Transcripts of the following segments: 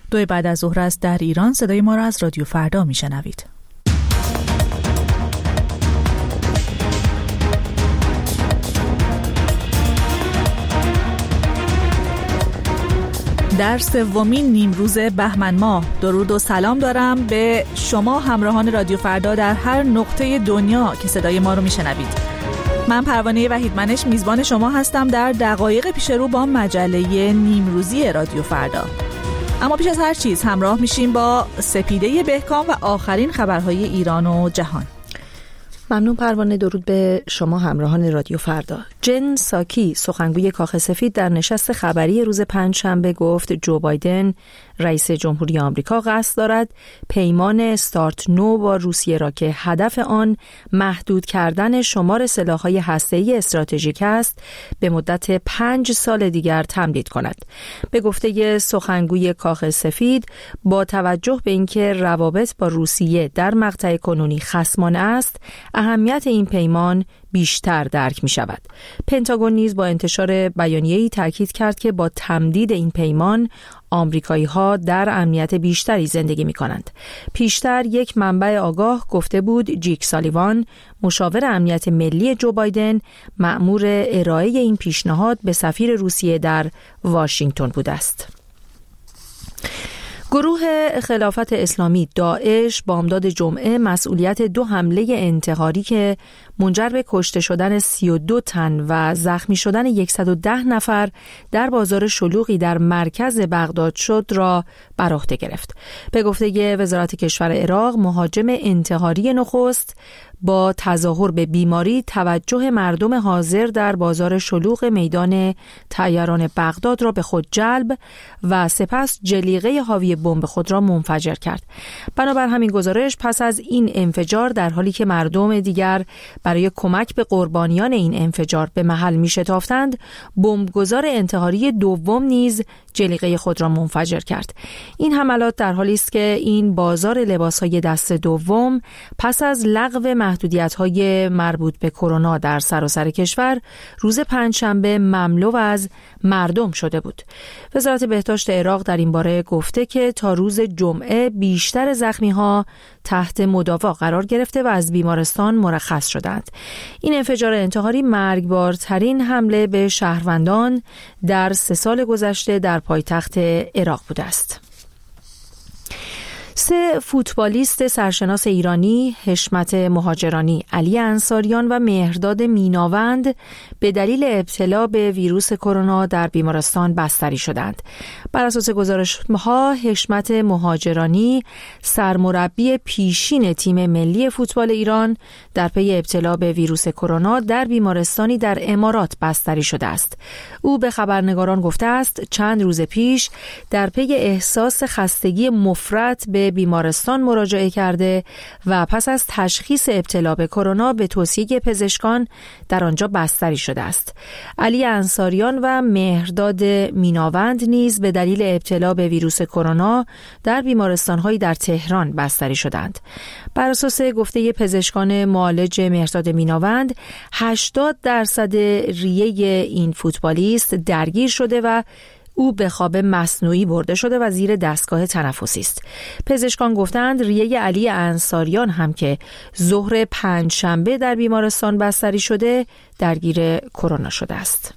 2 بعد از ظهر است در ایران. صدای ما را از رادیو فردا میشنوید. در 3مین نیمروز بهمن ماه درود و سلام دارم به شما همراهان رادیو فردا در هر نقطه دنیا که صدای ما رو میشنوید. من پروانه وحیدمنش میزبان شما هستم در دقایق پیش رو با مجله نیمروزی رادیو فردا. اما پیش از هر چیز همراه میشیم با سپیده بهکام و آخرین خبرهای ایران و جهان. ممنون پروانه. درود به شما همراهان رادیو فردا. جن ساکی سخنگوی کاخ سفید در نشست خبری روز پنجشنبه گفت جو بایدن رئیس جمهوری آمریکا قصد دارد پیمان استارت نو با روسیه را که هدف آن محدود کردن شمار سلاح‌های هسته‌ای استراتژیک است به مدت 5 سال دیگر تمدید کند. به گفته سخنگوی کاخ سفید با توجه به اینکه روابط با روسیه در مقطع کنونی خصمانه است، اهمیت این پیمان بیشتر درک می شود. پنتاگون نیز با انتشار بیانیه‌ای تاکید کرد که با تمدید این پیمان آمریکایی‌ها در امنیت بیشتری زندگی می‌کنند. پیشتر یک منبع آگاه گفته بود جیک سالیوان، مشاور امنیت ملی جو بایدن، مأمور ارائه این پیشنهاد به سفیر روسیه در واشنگتن بوده است. گروه خلافت اسلامی داعش بامداد جمعه مسئولیت 2 حمله انتحاری که منجر به کشته شدن 32 تن و زخمی شدن 110 نفر در بازار شلوغی در مرکز بغداد شد را بر عهده گرفت. به گفته وزارت کشور عراق، مهاجم انتحاری نخست با تظاهر به بیماری توجه مردم حاضر در بازار شلوغ میدان طیران بغداد را به خود جلب و سپس جلیقه حاوی بمب خود را منفجر کرد. بنابر همین گزارش پس از این انفجار، در حالی که مردم دیگر برای کمک به قربانیان این انفجار به محل می‌شتافتند، بمبگذار انتحاری دوم نیز جلیقه خود را منفجر کرد. این حملات در حالی است که این بازار لباس‌های دست دوم پس از لغو محدودیت‌های مربوط به کرونا در سراسر کشور روز پنجشنبه مملو از مردم شده بود. وزارت بهداشت عراق در این باره گفته که تا روز جمعه بیشتر زخمی‌ها تحت مداوا قرار گرفته و از بیمارستان مرخص شدند. این انفجار انتحاری مرگبارترین حمله به شهروندان در 3 سال گذشته در پایتخت عراق بوده است. 3 فوتبالیست سرشناس ایرانی، حشمت مهاجرانی، علی انصاریان و مهرداد میناوند به دلیل ابتلا به ویروس کرونا در بیمارستان بستری شدند. بر اساس گزارش‌ها، حشمت مهاجرانی سرمربی پیشین تیم ملی فوتبال ایران در پی ابتلا به ویروس کرونا در بیمارستانی در امارات بستری شده است. او به خبرنگاران گفته است چند روز پیش در پی احساس خستگی مفرط به بیمارستان مراجعه کرده و پس از تشخیص ابتلا به کرونا به توصیه پزشکان در آنجا بستری شده است. علی انصاریان و مهرداد میناوند نیز به دلیل ابتلا به ویروس کرونا در بیمارستان‌هایی در تهران بستری شدند. بر اساس گفته پزشکان معالج مهرداد میناوند، 80% ریه این فوتبالیست درگیر شده و او به خواب مصنوعی برده شده و زیر دستگاه تنفسی است. پزشکان گفتند ریه علی انصاریان هم که ظهر پنجشنبه در بیمارستان بستری شده درگیر کرونا شده است.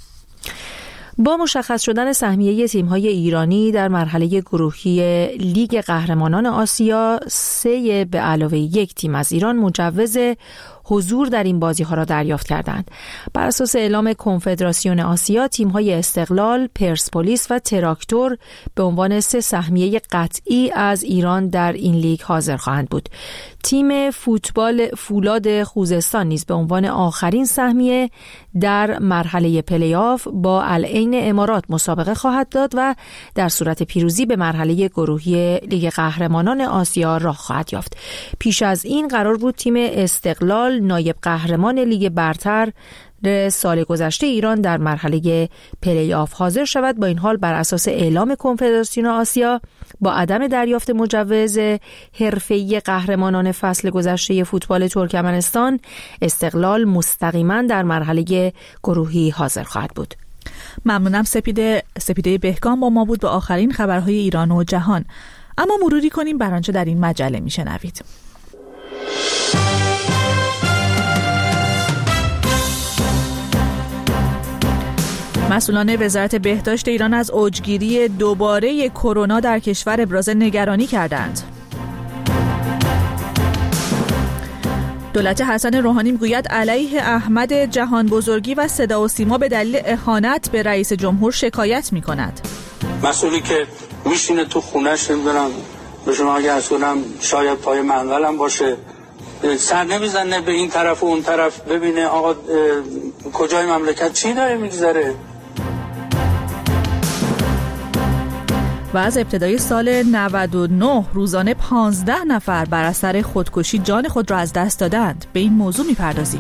با مشخص شدن سهمیه تیم‌های ایرانی در مرحله گروهی لیگ قهرمانان آسیا، 3 به علاوه 1 تیم از ایران مجوز حضور در این بازی‌ها را دریافت کردند. بر اساس اعلام کنفدراسیون آسیا، تیم‌های استقلال، پرسپولیس و تراکتور به عنوان 3 سهمیه قطعی از ایران در این لیگ حاضر خواهند بود. تیم فوتبال فولاد خوزستان نیز به عنوان آخرین سهمیه در مرحله پلی‌آف با العین امارات مسابقه خواهد داد و در صورت پیروزی به مرحله گروهی لیگ قهرمانان آسیا راه خواهد یافت. پیش از این قرار بود تیم استقلال نایب قهرمان لیگ برتر سال گذشته ایران در مرحله پلی آف حاضر شود. با این حال بر اساس اعلام کنفدراسیون آسیا با عدم دریافت مجوز حرفه‌ای قهرمانان فصل گذشته فوتبال ترکمنستان، استقلال مستقیما در مرحله گروهی حاضر خواهد بود. ممنونم سپیده بهکام با ما بود به آخرین خبرهای ایران و جهان. اما مروری کنیم بر آنچه در این مجله میشنوید. مسئولان وزارت بهداشت ایران از اوجگیری دوباره کرونا در کشور ابراز نگرانی کردند. دولت حسن روحانی میگوید علیه احمد جهان بزرگی و صدا و سیما به دلیل اهانت به رئیس جمهور شکایت میکند. مسئولی که میشینه تو خونش، نمیدونم به شما اگه اصولم شاید پای منقلم باشه، سر نمیزنه به این طرف و اون طرف ببینه آقا کجای مملکت چی داره میگذره. و از ابتدای سال 99 روزانه 15 نفر بر اثر خودکشی جان خود را از دست دادند. به این موضوع میپردازیم.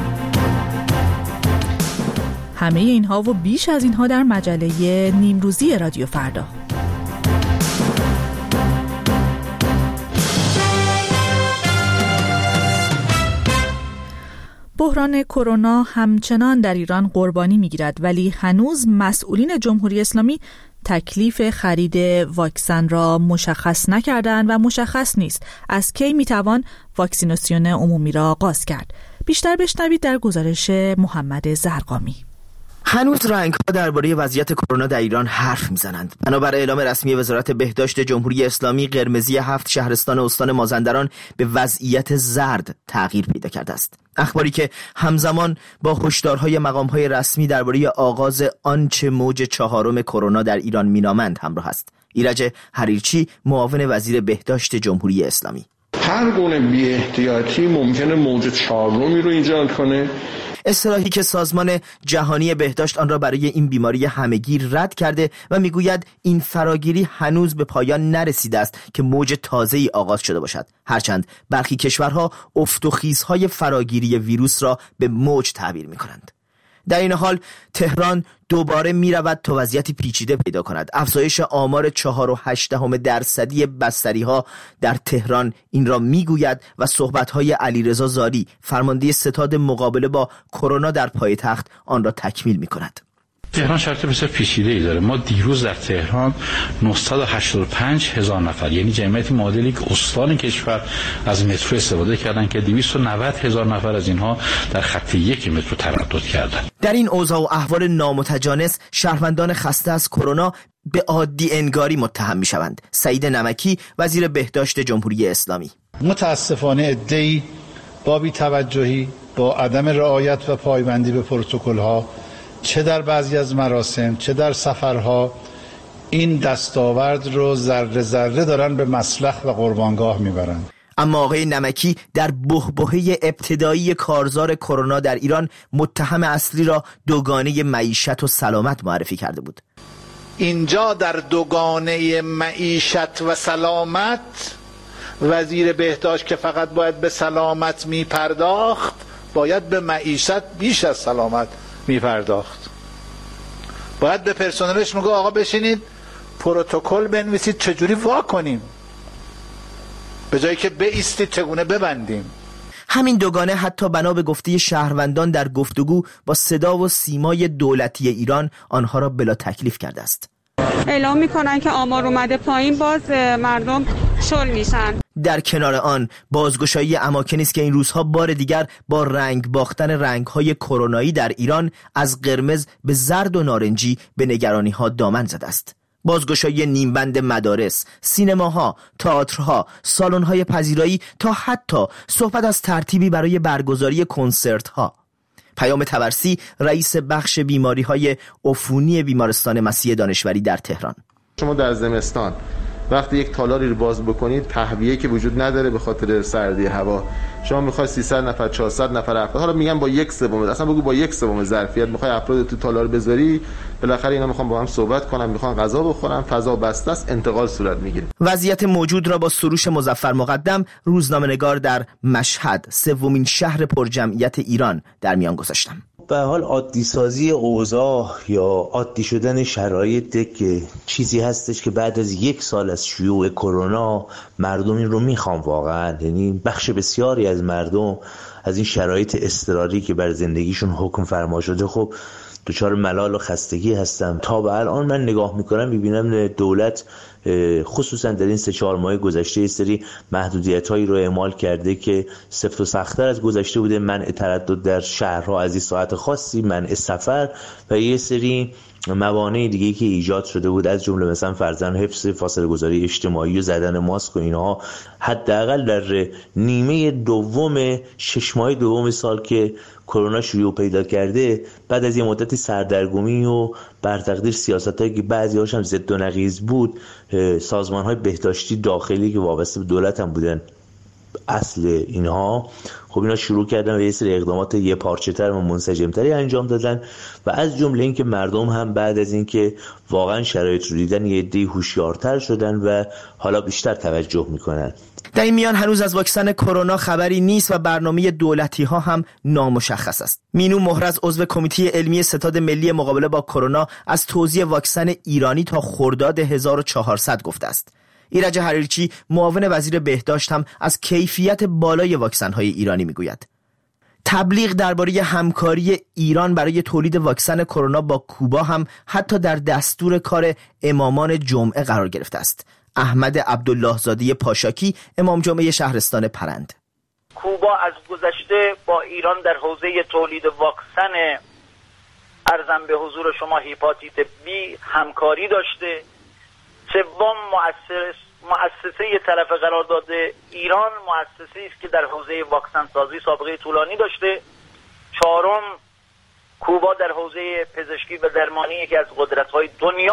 همه اینها و بیش از اینها در مجله نیمروزی رادیو فردا. بحران کرونا همچنان در ایران قربانی میگیرد، ولی هنوز مسئولین جمهوری اسلامی تکلیف خرید واکسن را مشخص نکردند و مشخص نیست از کی میتوان واکسیناسیون عمومی را آغاز کرد. بیشتر بشنوید در گزارش محمد زرقامی. هنوز رنگ‌ها درباره وضعیت کرونا در ایران حرف میزنند. بنابر اعلام رسمی وزارت بهداشت جمهوری اسلامی، قرمزی 7 شهرستان استان مازندران به وضعیت زرد تغییر پیدا کرده است. اخباری که همزمان با هشدارهای مقام‌های رسمی درباره آغاز آنچه موج 4 کرونا در ایران مینامند همراه است. ایرج حریرچی، معاون وزیر بهداشت جمهوری اسلامی: هر گونه بی‌احتیاطی ممکنه موج 4 رو ایجاد کنه. اصطلاحی که سازمان جهانی بهداشت آن را برای این بیماری همگیر رد کرده و میگوید این فراگیری هنوز به پایان نرسیده است که موج تازه‌ای آغاز شده باشد، هرچند برخی کشورها افت و خیزهای فراگیری ویروس را به موج تعبیر می‌کنند. در این حال تهران دوباره می رود تا وضعیتی پیچیده پیدا کند. افزایش آمار 4.8% بستری ها در تهران این را می گوید و صحبت های علیرضا زاری، فرمانده ستاد مقابله با کرونا در پایتخت، آن را تکمیل می کند. تهران شرط بسیار پیچیده‌ای داره. ما دیروز در تهران 985,000 نفر، یعنی جمعیت معادلی که استان کشور از مترو استفاده کردن که 290,000 نفر از اینها در خط 1 مترو تردد کردن. در این اوضاع و احوال نامتجانس شهروندان خسته از کرونا به عادی انگاری متهم می‌شوند. سعید نمکی، وزیر بهداشت جمهوری اسلامی: متاسفانه عده‌ای با بی‌توجهی، با عدم رعایت و پایبندی به پروتکل‌ها، چه در بعضی از مراسم چه در سفرها، این دستاورد رو ذره ذره دارن به مسلخ و قربانگاه میبرن. اما آقای نمکی در بحبوحه ابتدایی کارزار کرونا در ایران متهم اصلی را دوگانه معیشت و سلامت معرفی کرده بود. اینجا در دوگانه معیشت و سلامت وزیر بهداشت که فقط باید به سلامت میپرداخت، باید به معیشت بیش از سلامت میپرداخت. باید به پرسنلش میگه آقا بشینید پروتکل بنویسید چجوری وا کنیم، به جایی که بایستید چگونه ببندیم. همین دوگانه حتی بنا به گفته شهروندان در گفتگو با صدا و سیمای دولتی ایران آنها را بلا تکلیف کرده است. اعلام میکنن که آمار اومده پایین، باز مردم شل میشن. در کنار آن بازگشایی اماکنی است که این روزها بار دیگر با رنگ باختن رنگ‌های کرونایی در ایران از قرمز به زرد و نارنجی به نگرانی‌ها دامن زده است. بازگشایی نیمبند مدارس، سینماها، تئاترها، سالن‌های پذیرایی تا حتی صحبت از ترتیبی برای برگزاری کنسرت‌ها. پیام طبرسی، رئیس بخش بیماری‌های عفونی بیمارستان مسیح دانشوری در تهران: شما در زمستان وقتی یک تالاری رو باز بکنید، تهویه که وجود نداره به خاطر سردی هوا، شما میخوای 300 نفر 400 نفر افراد، حالا میگم با 1/3، اصلا بگو با 1/3 ظرفیت میخوای افراد تو تالار بذاری، بالاخره اینا میخوان با هم صحبت کنن، میخوان غذا بخورن، فضا بسته است، انتقال صورت میگیره. وضعیت موجود را با سروش مظفر مقدم، روزنامه‌نگار در مشهد، سومین شهر پرجمعیت ایران، در میان گذاشتم. به حال عادی سازی اوضاع یا عادی شدن شرایط که چیزی هستش که بعد از 1 سال از شیوع کرونا مردم این رو میخوان واقعا، یعنی بخش بسیاری از مردم از این شرایط اضطراری که بر زندگیشون حکم فرما شده خب دچار ملال و خستگی هستم. تا به الان من نگاه میکنم میبینم دولت خصوصا در این 3-4 ماه گذشته یه سری محدودیت‌هایی رو اعمال کرده که سفت و سخت‌تر از گذشته بوده. منع تردد در شهرها از این ساعت خاصی، منع سفر و یه سری موانع دیگه‌ای که ایجاد شده بود، از جمله مثلا فرضاً حفظ فاصله گذاری اجتماعی و زدن ماسک و اینها. حداقل در نیمه دوم 6 ماه دوم سال که کرونا شیوع پیدا کرده، بعد از یه مدتی سردرگمی و بر تقدیر سیاستایی که بعضی‌هاش هم ضد و نقیض بود، سازمان‌های بهداشتی داخلی که وابسته به دولت هم بودن اصل اینها، خب اینا شروع کردن و یه سری اقدامات یه پارچه‌تر و منسجم‌تری انجام دادن و از جمله این که مردم هم بعد از اینکه واقعا شرایط رو دیدن یه عده‌ای هوشیارتر شدن و حالا بیشتر توجه میکنن. در این میان هنوز از واکسن کرونا خبری نیست و برنامه دولتی ها هم نامشخص است. مینو مهرز عضو کمیته علمی ستاد ملی مقابله با کرونا از توزیع واکسن ایرانی تا خرداد 1400 گفته است. ایرج حریرچی معاون وزیر بهداشت هم از کیفیت بالای واکسن های ایرانی میگوید. تبلیغ درباره همکاری ایران برای تولید واکسن کرونا با کوبا هم حتی در دستور کار امامان جمعه قرار گرفته است. احمد عبدالله زاده پاشاکی، امام جمعه شهرستان پرند: کوبا از گذشته با ایران در حوزه تولید واکسن ارزم به حضور شما هپاتیت بی همکاری داشته. سوم، مؤسسه طرف قرارداد ایران مؤسسه‌ای است که در حوزه واکسن سازی سابقه طولانی داشته. چهارم، کوبا در حوزه پزشکی و درمانی یکی از قدرت‌های دنیا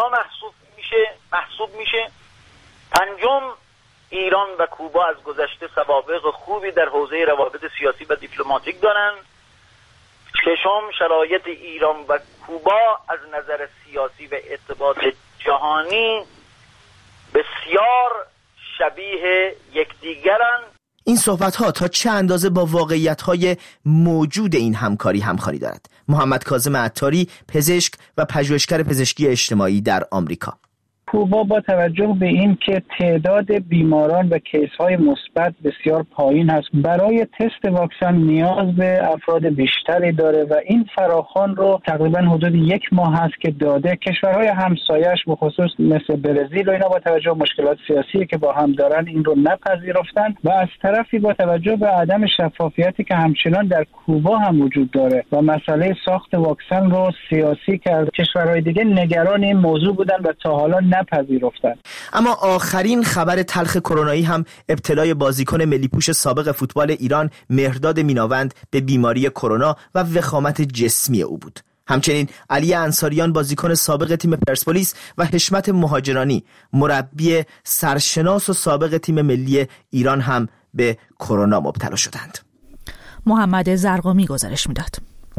محسوب میشه. پنجم، ایران و کوبا از گذشته سوابق خوبی در حوزه روابط سیاسی و دیپلماتیک دارن. ششم، شرایط ایران و کوبا از نظر سیاسی و ارتباط جهانی بسیار شبیه یکدیگرن. این صحبت‌ها تا چه اندازه با واقعیت‌های موجود این همکاری دارد؟ محمد کاظم عطاری، پزشک و پژوهشگر پزشکی اجتماعی در آمریکا: کوبا با توجه به این که تعداد بیماران و کیس‌های مثبت بسیار پایین هست، برای تست واکسن نیاز به افراد بیشتری داره و این فراخوان رو تقریبا حدود 1 ماه هست که داده. کشورهای همسایش به خصوص مثل برزیل و اینا با توجه به مشکلات سیاسی که با هم دارن این رو نپذیرفتن و از طرفی با توجه به عدم شفافیتی که همچنان در کوبا هم وجود داره و مسئله ساخت واکسن رو سیاسی کرد، کشورهای دیگه نگران این موضوع بودن و تا حالا نپذیرفتن. اما آخرین خبر تلخ کرونایی هم ابتلای بازیکن ملی‌پوش سابق فوتبال ایران مهرداد میناوند به بیماری کرونا و وخامت جسمی او بود. همچنین علی انصاریان بازیکن سابق تیم پرسپولیس و حشمت مهاجرانی مربی سرشناس و سابق تیم ملی ایران هم به کرونا مبتلا شدند. محمد زرقامی گزارش میداد.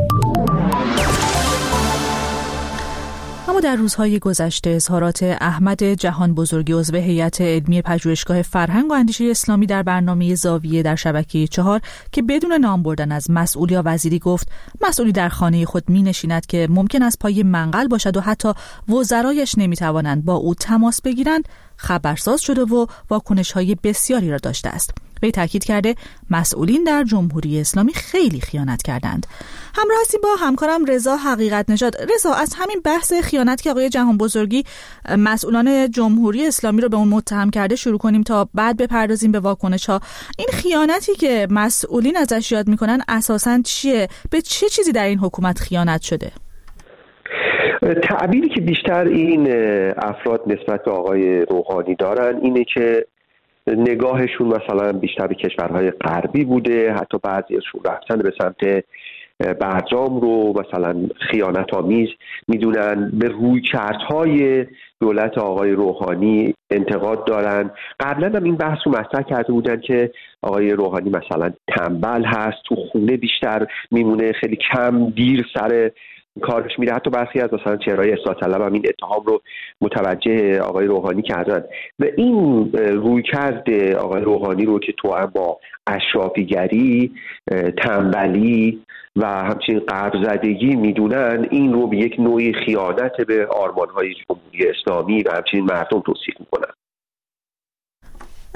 اما در روزهای گذشته اظهارات احمد جهان بزرگی عضو هیئت علمی پژوهشگاه فرهنگ و اندیشه اسلامی در برنامه زاویه در شبکه 4 که بدون نام بردن از مسئول یا وزیری گفت مسئولی در خانه خود می نشیند که ممکن است پای منقل باشد و حتی وزرایش نمی توانند با او تماس بگیرند، خبرساز شده و واکنش‌های بسیاری را داشته است. وی تاکید کرده مسئولین در جمهوری اسلامی خیلی خیانت کردند. همراه هستیم با همکارم رضا حقیقت نژاد. رضا، از همین بحث خیانت که آقای جهان بزرگی مسئولان جمهوری اسلامی رو به اون متهم کرده شروع کنیم تا بعد بپردازیم به واکنش‌ها. این خیانتی که مسئولین ازش یاد میکنن اساساً چیه؟ به چه چیزی در این حکومت خیانت شده؟ تعبیری که بیشتر این افراد نسبت به آقای روحانی دارن اینه که نگاهشون مثلا بیشتر به کشورهای غربی بوده، حتی بعضیشون رفتن به سمت برجام رو مثلا خیانت‌آمیز میدونن، به رویکردهای دولت آقای روحانی انتقاد دارن. قبلا هم این بحث رو مطرح کرده بودن که آقای روحانی مثلا تنبل هست، تو خونه بیشتر میمونه، خیلی کم دیر سر کارش میره. حتی برخی از مثلا چهرهای اصلاح طلب هم این اتهام رو متوجه آقای روحانی کردن و این رویکرد آقای روحانی رو که تو هم با اشرافیگری، تنبلی و همچنین قرض‌زدگی میدونن، این رو به یک نوعی خیانت به آرمان‌های جمهوری اسلامی و همچنین مردم توصیف میکنن.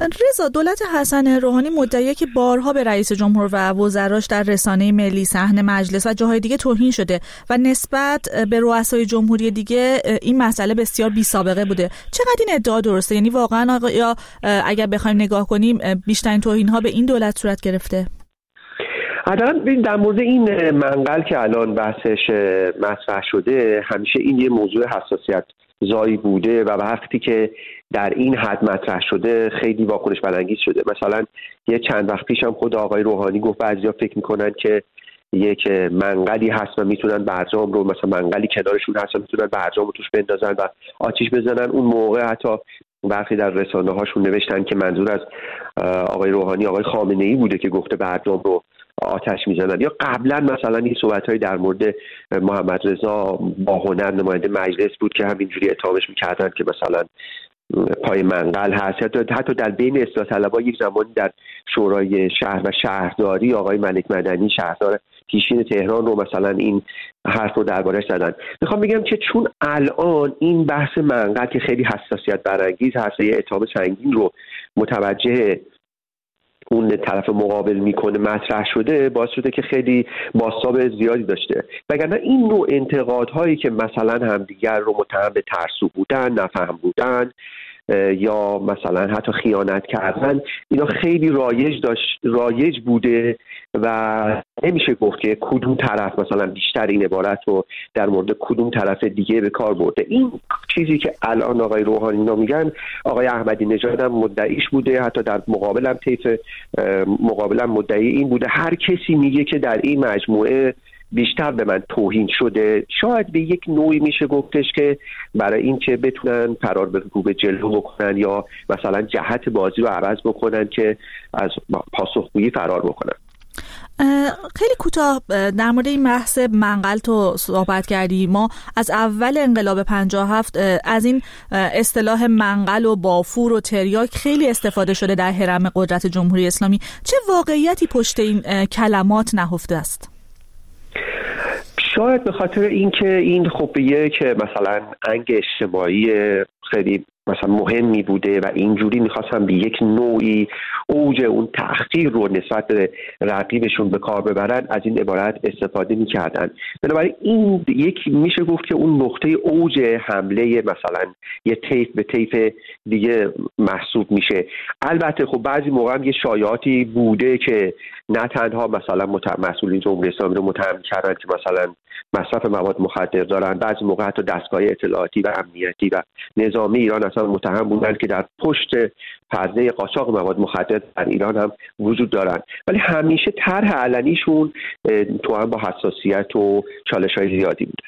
رضا، دولت حسن روحانی مدعیه که بارها به رئیس جمهور و وزراش در رسانه ملی، صحن مجلس و جاهای دیگه توهین شده و نسبت به رؤسای جمهوری دیگه این مسئله بسیار بی‌سابقه بوده. چقدر این ادعا درسته؟ یعنی واقعا یا اگر بخوایم نگاه کنیم بیشترین توهین‌ها به این دولت صورت گرفته؟ حداقل در مورد این منقل که الان بحثش مطرح شده، همیشه این یه موضوع حساسیت زایی بوده و وقتی که در این حد مطرح شده خیلی واکنش برانگیز شده. مثلا یه چند وقت پیش هم خود آقای روحانی گفت بعضیا فکر میکنن که یک منقلی هست و میتونن برجام رو، مثلا منقلی کنارشون هست و میتونن برجام رو توش بندازن و آتیش بزنن. اون موقع حتی برخی در رسانه هاشون نوشتن که منظور از آقای روحانی آقای خامنه ای بوده که گفته برجام رو آتش میزنن. یا قبلا مثلا این صحبت‌های در مورد محمد رضا باهنر نماینده مجلس بود که همینجوری اتهامش میکردن که مثلا پای منقل هست. حتی در بین اصلاح طلبها یک زمانی در شورای شهر و شهرداری آقای ملک مدنی شهردار پیشین تهران رو مثلا این حرف رو دربارش زدن. میخوام بگم که چون الان این بحث منقل که خیلی حساسیت برانگیز هست، یه اتهام سنگین رو متوجه اون طرف مقابل میکنه مطرح شده، باعث شده که خیلی بازتاب زیادی داشته. وگرنه این نوع انتقادهایی که مثلا همدیگر رو متهم به ترسو بودن، نفهم بودن یا مثلا حتی خیانت کردن، اینا خیلی رایج بوده و نمیشه گفت که کدوم طرف مثلا بیشتر این عبارت رو در مورد کدوم طرف دیگه به کار برده. این چیزی که الان آقای روحانی اینا میگن، آقای احمدی نژاد هم مدعیش بوده، حتی در مقابلم مدعی این بوده. هر کسی میگه که در این مجموعه بیشتر به من توهین شده، شاید به یک نوعی میشه گفتش که برای این که بتونن فرار به جلو بکنن یا مثلا جهت بازی رو عوض بکنن که از پاسخگویی فرار بکنن. خیلی کوتاه در مورد این بحث منقل تو صحبت کردی. ما از اول انقلاب 57 از این اصطلاح منقل و بافور و تریاک خیلی استفاده شده در حرم قدرت جمهوری اسلامی. چه واقعیتی پشت این کلمات نهفته است؟ شاید به خاطر اینکه این خب یک مثلا انگ اجتماعی خیلی مثلا مهمی بوده و اینجوری میخواستن به یک نوعی اوج اون تحقیر رو نسبت به رقیبشون به کار ببرن، از این عبارت استفاده میکردن. بنابراین این یک میشه گفت که اون نقطه اوج حمله مثلا یه طیف به طیف دیگه محسوب میشه. البته خب بعضی موقع هم یه شایعاتی بوده که نه تنها مثلا مسئولین جمهوری اسلامی رو متهم کردن که مثلا مصرف مواد مخدر دارن، بعضی موقع حتی دستگاه اطلاعاتی و امنیتی و نظامی ایران اصلا متهم بودن که در پشت پرده قاچاق مواد مخدر در ایران هم وجود دارن. ولی همیشه طرح علنیشون تو هم با حساسیت و چالش‌های زیادی بوده.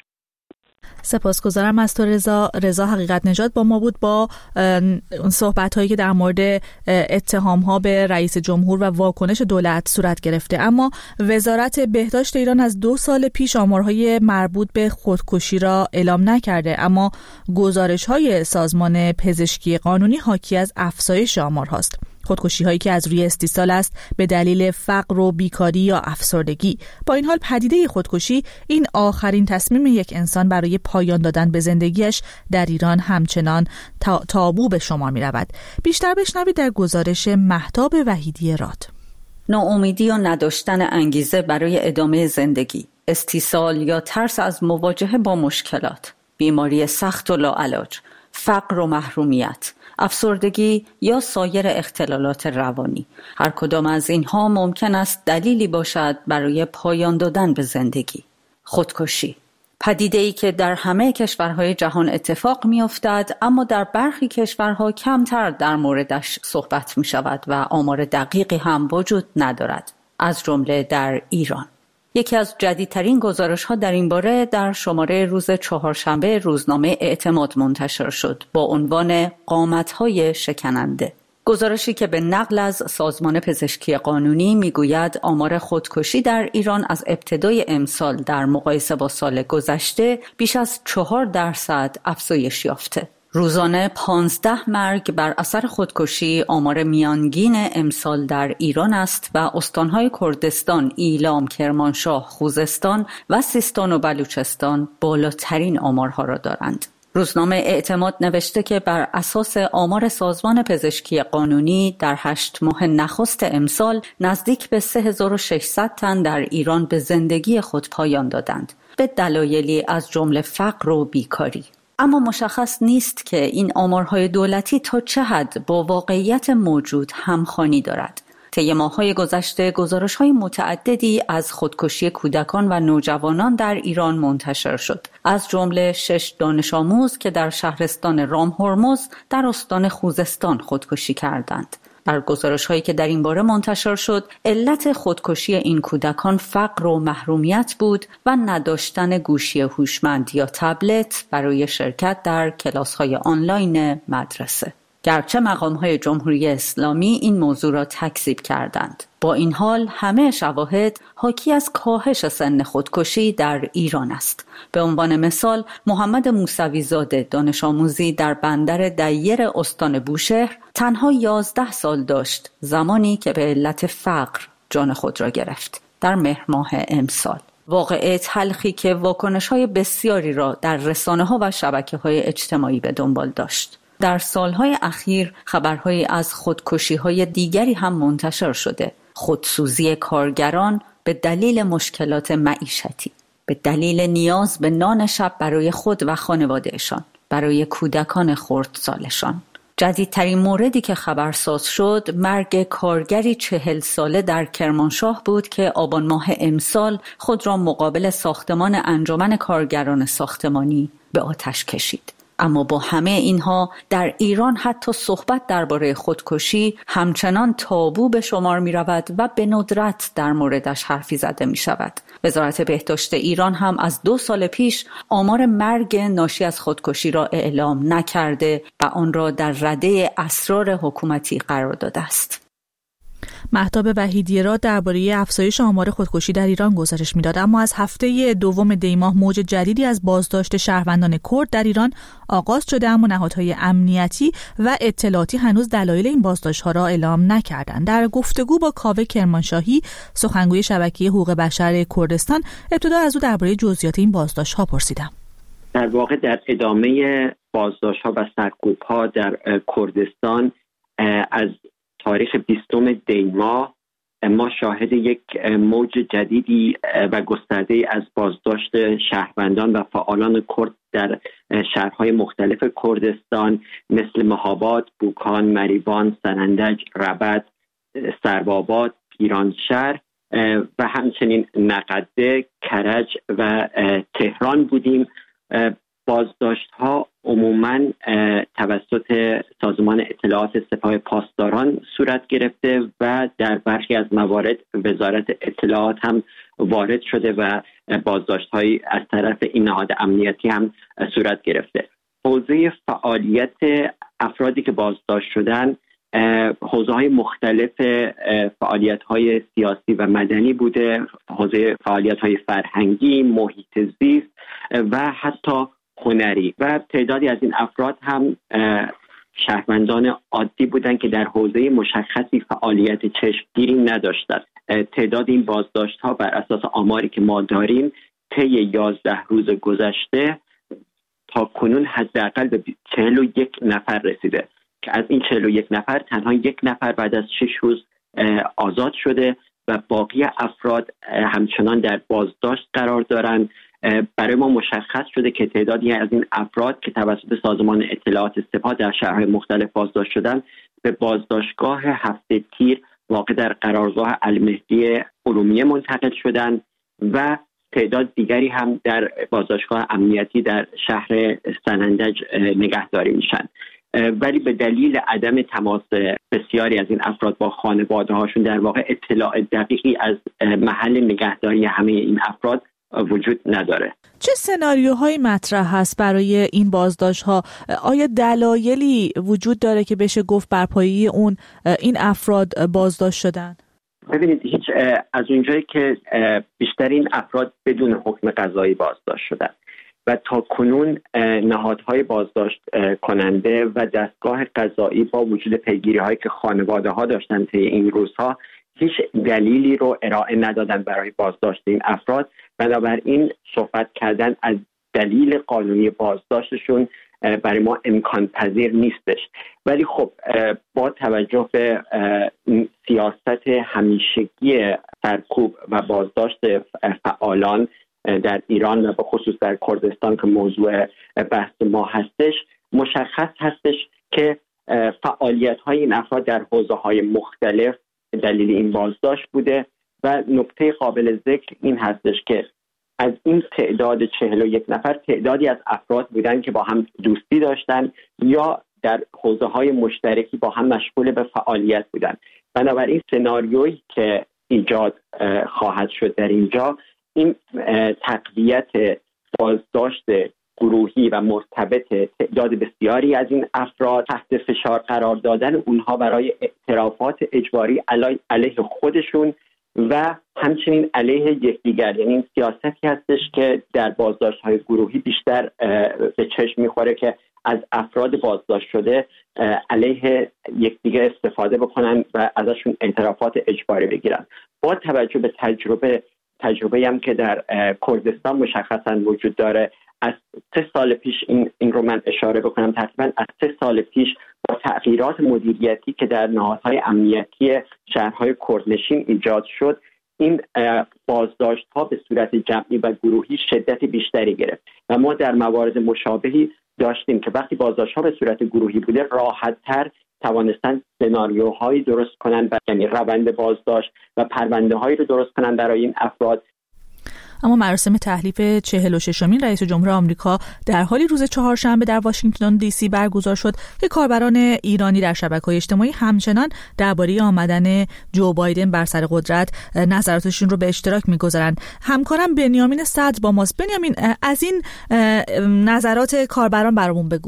سپاسگزارم از تو رضا حقیقت نژاد با ما بود با صحبت‌هایی که در مورد اتهام‌ها به رئیس جمهور و واکنش دولت صورت گرفته. اما وزارت بهداشت ایران از 2 سال پیش آمارهای مربوط به خودکشی را اعلام نکرده، اما گزارش‌های سازمان پزشکی قانونی حاکی از افزایش آمارهاست. خودکشی هایی که از روی استیصال است به دلیل فقر و بیکاری یا افسردگی. با این حال پدیده خودکشی این آخرین تصمیم یک انسان برای پایان دادن به زندگیش در ایران همچنان تابو به شمار می رود. بیشتر بشنوید در گزارش مهتاب وحیدی راد. ناامیدی و نداشتن انگیزه برای ادامه زندگی، استیصال یا ترس از مواجهه با مشکلات، بیماری سخت و لاعلاج، فقر و محرومیت، افسردگی یا سایر اختلالات روانی. هر کدام از اینها ممکن است دلیلی باشد برای پایان دادن به زندگی. خودکشی، پدیده‌ای که در همه کشورهای جهان اتفاق می‌افتد، اما در برخی کشورها کمتر در موردش صحبت می‌شود و آمار دقیقی هم وجود ندارد، از جمله در ایران. یکی از جدیدترین گزارش‌ها در این باره در شماره روز چهارشنبه روزنامه اعتماد منتشر شد با عنوان قامت‌های شکننده. گزارشی که به نقل از سازمان پزشکی قانونی میگوید آمار خودکشی در ایران از ابتدای امسال در مقایسه با سال گذشته بیش از 4% افزایش یافته. روزانه 15 مرگ بر اثر خودکشی آمار میانگین امسال در ایران است و استانهای کردستان، ایلام، کرمانشاه، خوزستان و سیستان و بلوچستان بالاترین آمارها را دارند. روزنامه اعتماد نوشته که بر اساس آمار سازمان پزشکی قانونی در 8 ماه نخست امسال نزدیک به 3600 تن در ایران به زندگی خود پایان دادند به دلایلی از جمله فقر و بیکاری. اما مشخص نیست که این آمارهای دولتی تا چه حد با واقعیت موجود همخوانی دارد. طی ماه‌های گذشته گزارش‌های متعددی از خودکشی کودکان و نوجوانان در ایران منتشر شد، از جمله 6 دانش آموز که در شهرستان رامهرمز در استان خوزستان خودکشی کردند. بر گزارش‌هایی که در این باره منتشر شد، علت خودکشی این کودکان فقر و محرومیت بود و نداشتن گوشی هوشمند یا تبلت برای شرکت در کلاس‌های آنلاین مدرسه. گرچه مقام‌های جمهوری اسلامی این موضوع را تکذیب کردند، با این حال همه شواهد حاکی از کاهش سن خودکشی در ایران است. به عنوان مثال، محمد موسوی زاده دانش آموزی در بندر دیر استان بوشهر تنها 11 سال داشت زمانی که به علت فقر جان خود را گرفت در مهر ماه امسال. واقعه تلخی که واکنش‌های بسیاری را در رسانه‌ها و شبکه‌های اجتماعی به دنبال داشت. در سالهای اخیر خبرهایی از خودکشی‌های دیگری هم منتشر شده. خودسوزی کارگران به دلیل مشکلات معیشتی، به دلیل نیاز به نان شب برای خود و خانوادهشان، برای کودکان خردسالشان. جدیدترین موردی که خبرساز شد مرگ کارگری 40 ساله در کرمانشاه بود که آبان ماه امسال خود را مقابل ساختمان انجمن کارگران ساختمانی به آتش کشید. اما با همه اینها در ایران حتی صحبت درباره خودکشی همچنان تابو به شمار می رود و به ندرت در موردش حرفی زده می شود. وزارت بهداشت ایران هم از 2 سال پیش آمار مرگ ناشی از خودکشی را اعلام نکرده و آن را در رده اسرار حکومتی قرار داده است. مهتاب وحیدی را درباره افزایش آمار خودکشی در ایران گزارش می‌داد، اما از هفته دوم دی ماه موج جدیدی از بازداشت شهروندان کرد در ایران آغاز شده، اما نهادهای امنیتی و اطلاعاتی هنوز دلایل این بازداشت‌ها را اعلام نکردند. در گفتگو با کاوه کرمانشاهی، سخنگوی شبکه حقوق بشر کردستان، ابتدا از او درباره جزئیات این بازداشت‌ها پرسیدم. در واقع در ادامه بازداشت‌ها و سرکوب‌ها در کردستان از تاریخ 20 دی ماه ما شاهد یک موج جدیدی و گسترده از بازداشت شهروندان و فعالان کرد در شهرهای مختلف کردستان مثل مهاباد، بوکان، مریوان، سنندج، ربد، سرباباد، پیرانشهر و همچنین نقده، کرج و تهران بودیم. بازداشت ها عموماً توسط سازمان اطلاعات سپاه پاسداران صورت گرفته و در برخی از موارد وزارت اطلاعات هم وارد شده و بازداشت هایی از طرف این نهاد امنیتی هم صورت گرفته. حوزه فعالیت افرادی که بازداشت شدن حوزه های مختلف فعالیت های سیاسی و مدنی بوده، حوزه فعالیت های فرهنگی، محیط زیست و حتی هنری و تعدادی از این افراد هم شهروندان عادی بودند که در حوزه مشخصی فعالیت چشمگیری نداشتند. تعداد این بازداشت ها بر اساس آماری که ما داریم طی 11 روز گذشته تا کنون حداقل به 41 نفر رسیده که از این 41 نفر تنها 1 نفر بعد از 6 روز آزاد شده و باقی افراد همچنان در بازداشت قرار دارند. برای ما مشخص شده که تعدادی از این افراد که توسط سازمان اطلاعات سپاه در شهرهای مختلف بازداشت شدند به بازداشتگاه هفته تیر واقع در قرارگاه المهدی ارومیه منتقل شدند و تعداد دیگری هم در بازداشتگاه امنیتی در شهر سنندج نگهداری میشن. ولی به دلیل عدم تماس بسیاری از این افراد با خانواده هاشون در واقع اطلاع دقیقی از محل نگهداری همه این افراد وجود نداره. چه سناریوهایی مطرح هست برای این بازداشت‌ها؟ آیا دلایلی وجود داره که بشه گفت بر پایه اون این افراد بازداشت شدن؟ ببینید از اونجایی که بیشتر این افراد بدون حکم قضایی بازداشت شدن و تا کنون نهادهای بازداشت کننده و دستگاه قضایی با وجود پیگیری‌هایی که خانواده‌ها داشتن طی این روزها هیچ دلیلی رو ارائه ندادن برای بازداشت این افراد، بنابراین صحبت کردن از دلیل قانونی بازداشتشون برای ما امکان پذیر نیستش. ولی خب با توجه به سیاست همیشگی سرکوب و بازداشت فعالان در ایران و به خصوص در کردستان که موضوع بحث ما هستش، مشخص هستش که فعالیت‌های این افراد در حوزه‌های مختلف دلیل این بازداشت بوده و نکته قابل ذکر این هستش که از این تعداد 41 نفر تعدادی از افراد بودن که با هم دوستی داشتن یا در حوزه‌های مشترکی با هم مشغول به فعالیت بودن. بنابراین سناریویی که ایجاد خواهد شد در اینجا، این تقویت بازداشت گروهی و مرتبط تعداد بسیاری از این افراد، تحت فشار قرار دادن اونها برای اعترافات اجباری علیه خودشون و همچنین علیه یکدیگر. یعنی این سیاستی هستش که در بازداشت‌های گروهی بیشتر به چشم می‌خوره که از افراد بازداشت شده علیه یکدیگر استفاده بکنن و ازشون اعترافات اجباری بگیرن. با توجه به تجربه هم که در کردستان مشخصا وجود داره، از 3 سال پیش این رو من اشاره بکنم، تقریبا از 3 سال پیش با تغییرات مدیریتی که در نهادهای امنیتی شهرهای کردنشین ایجاد شد، این بازداشت ها به صورت جمعی و گروهی شدت بیشتری گرفت و ما در موارد مشابهی داشتیم که وقتی بازداشت ها به صورت گروهی بوده، راحت تر توانستن سناریوهایی درست کنن، یعنی روند بازداشت و پرونده هایی رو درست کنن برای این افراد. اما مراسم تحلیف 46مین رئیس جمهور آمریکا در حالی روز چهارشنبه در واشنگتن دی سی برگزار شد که کاربران ایرانی در شبکه‌های اجتماعی همچنان درباره آمدن جو بایدن بر سر قدرت نظراتشون رو به اشتراک می‌گذارند. همکارم بنیامین صدر با ماست. بنیامین، از این نظرات کاربران برامون بگو.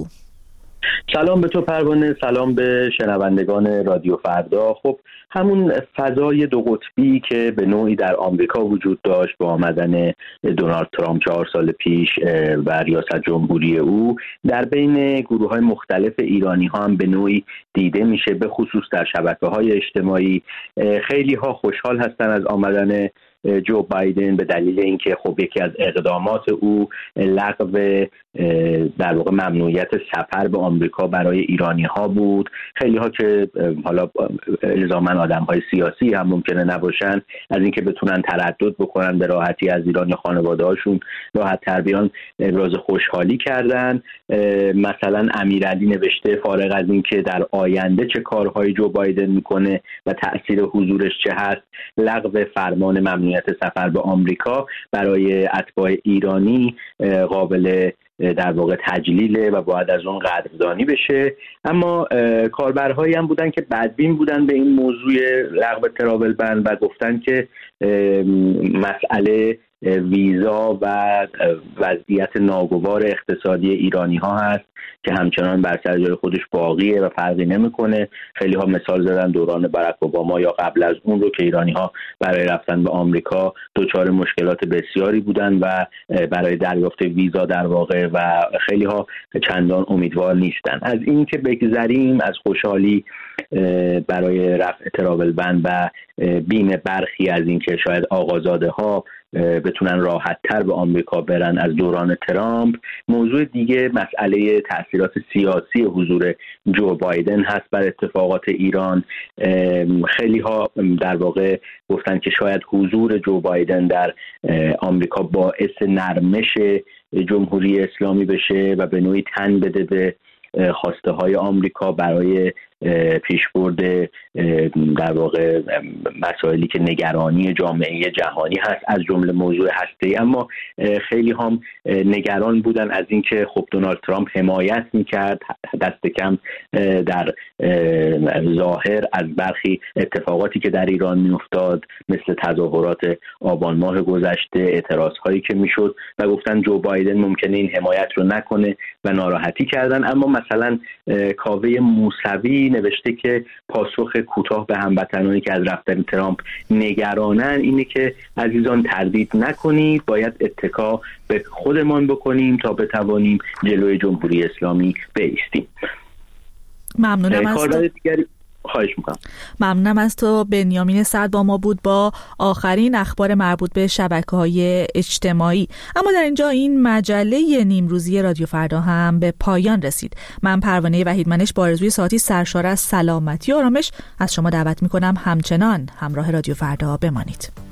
سلام به تو پروانه، سلام به شنوندگان رادیو فردا. خب همون فضای دو قطبی که به نوعی در آمریکا وجود داشت با آمدن دونالد ترامپ 4 سال پیش و ریاست جمهوری او، در بین گروه‌های مختلف ایرانی ها هم به نوعی دیده میشه، به خصوص در شبکه‌های اجتماعی. خیلی ها خوشحال هستن از آمدن جو بایدن به دلیل اینکه خب یکی از اقدامات او لغو در واقع ممنوعیت سفر به آمریکا برای ایرانی ها بود. خیلی ها که حالا الزاماً آدم های سیاسی هم ممکنه نباشن، از اینکه بتونن تردد بکنن به راحتی از ایران یا خانواده هاشون راحت تر بیان، ابراز خوشحالی کردن. مثلا امیرعلی نوشته فارغ از اینکه در آینده چه کارهای جو بایدن میکنه و تأثیر حضورش چه هست، لغو فرمان ممنوعیت سفر به آمریکا برای اتباع ایرانی قابل در واقع تجلیله و باید از اون قدردانی بشه. اما کاربرهایی هم بودن که بدبین بودن به این موضوع لغو تراول بن و گفتن که مسئله ویزا و وضعیت ناگوار اقتصادی ایرانی ها هست که همچنان بر سر جای خودش باقیه و فرقی نمیکنه. خیلی ها مثال زدن دوران باراک اوباما یا قبل از اون رو که ایرانی ها برای رفتن به آمریکا دچار مشکلات بسیاری بودن و برای دریافت ویزا در واقع، و خیلی ها چندان امیدوار نیستن. از این که بگذریم از خوشحالی برای رفع تراول بن و بیم برخی از این که شاید آقازاده ها بتونن راحت تر به آمریکا برن از دوران ترامپ، موضوع دیگه مسئله تأثیرات سیاسی حضور جو بایدن هست بر اتفاقات ایران. خیلی ها در واقع گفتن که شاید حضور جو بایدن در آمریکا باعث نرمش جمهوری اسلامی بشه و به نوعی تن بده به خواسته های آمریکا برای پیشبرد در واقع مسائلی که نگرانی جامعه جهانی هست، از جمله موضوع هسته‌ای. اما خیلی هم نگران بودن از اینکه خب دونالد ترامپ حمایت میکرد دست کم در ظاهر از برخی اتفاقاتی که در ایران میافتاد، مثل تظاهرات آبان ماه گذشته، اعتراض هایی که میشد، و گفتن جو بایدن ممکنه این حمایت رو نکنه و ناراحتی کردن. اما مثلا کاوه موسوی نوشته که پاسخ کوتاه به هموطنانی که از رفتن ترامپ نگرانن اینه که عزیزان تردید نکنید، باید اتکا به خودمان بکنیم تا بتوانیم جلوی جمهوری اسلامی بایستیم. ممنونم از خواهش میکنم. ممنونم از تو. بنیامین سعد با ما بود با آخرین اخبار مربوط به شبکه‌های اجتماعی. اما در اینجا این مجله نیمروزی رادیو فردا هم به پایان رسید. من پروانه وحیدمنش با آرزوی ساعتی سرشار از سلامتی و آرامش از شما دعوت میکنم همچنان همراه رادیو فردا بمانید.